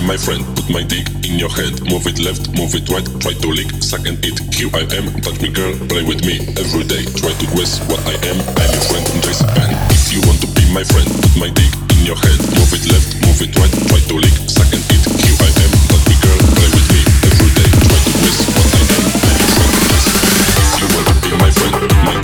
my friend, put my dick in your head. Move it left, move it right, try to lick, suck and eat. QIM, touch me girl, play with me every day. Try to guess what I am, I'm your friend, Jason Pan. If you want to be my friend, put my dick in your head. Move it left, move it right, try to lick, suck and eat. QIM, touch me girl, play with me every day. Try to guess what I am, I'm your friend, Jason Pan. If you want to be my friend, put my